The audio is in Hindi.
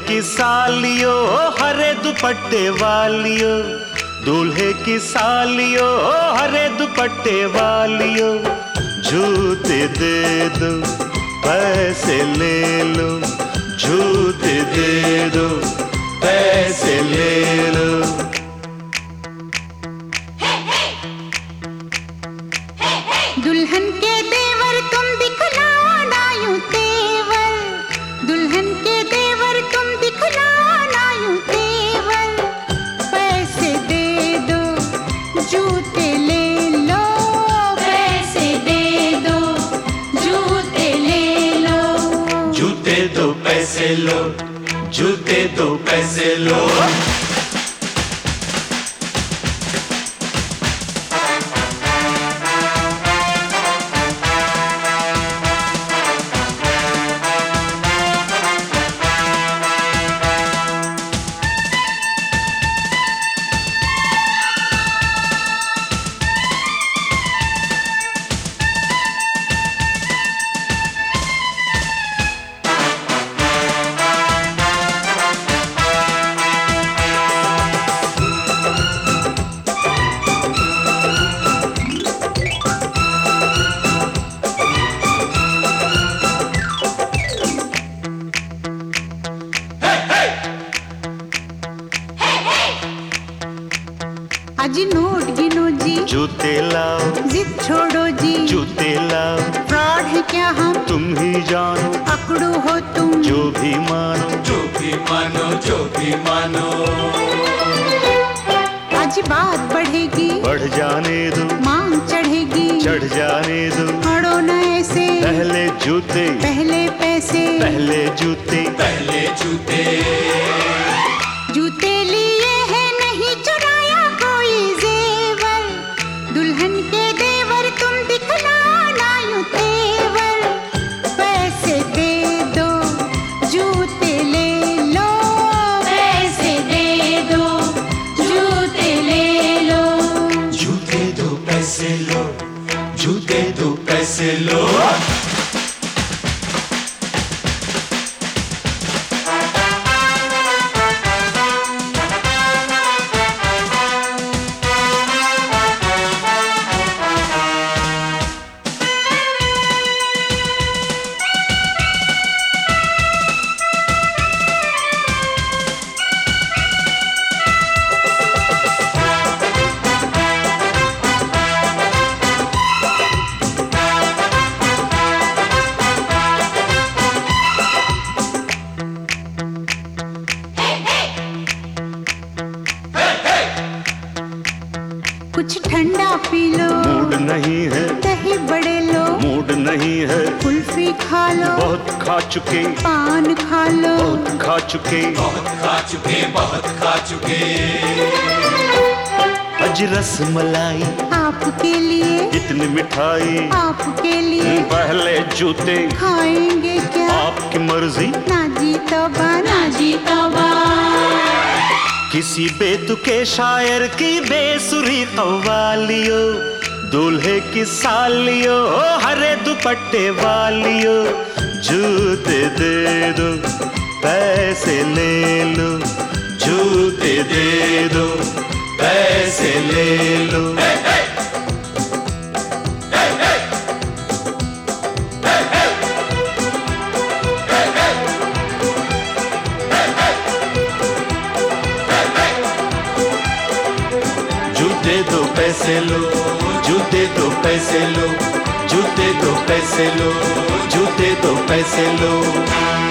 की सालियो हरे दुपट्टे वालियो, दूल्हे की सालियो हरे दुपट्टे वालियो, जूते दे दो पैसे ले लो, जूते दे दो पैसे ले लो। दुल्हन के देवर तुम दिखलाओ ना यूं तेवर, दुल्हन के देवर तुम दिखलाओ ना यूं तेवर, पैसे दे दो जूते ले लो, पैसे दे दो जूते ले लो, जूते दो पैसे लो, जूते दो पैसे लो। अजी नोट गिनो जी, जूते लाओ, जिद छोड़ो जी, जूते लाओ, फ्रॉड है क्या हम तुम ही जानो, पकड़ो हो तुम जो भी मानो, जो भी मानो, जो भी मानो। आज बात बढ़ेगी, बढ़ जाने दो, मांग चढ़ेगी, चढ़ जाने दो, अड़ो न ऐसे, पहले जूते, पहले पैसे, पहले जूते, पहले जूते। जूते लिए हैं नहीं चुराया कोई जेवर, दुल्हन के देवर तुम दिखलाओ ना यूं तेवर, पैसे दे दो जूते ले लो, पैसे दे दो जूते ले लो, जूते दो पैसे लो, जूते दो पैसे लो। कुछ ठंडा पी लो, मूड नहीं है, दही बड़े लो, मूड नहीं है, कुल्फी खा लो, बहुत खा चुके, पान खा लो, बहुत खा चुके, बहुत खा चुके, बहुत खा चुके। अज रस मलाई आपके लिए, इतनी मिठाई आपके लिए, पहले जूते, खाएंगे क्या आपकी मर्जी, ना जी तौबा, ना जी तौबा, किसी बेतुके शायर की बेसुरी कव्वालियो, दूल्हे की सालियो हरे दुपट्टे वालियो, जूते दे दो पैसे ले लो, जूते दे दो पैसे ले लो। जूते दो पैसे लो, जूते दो पैसे लो, जूते दो पैसे लो, जूते दो पैसे लो।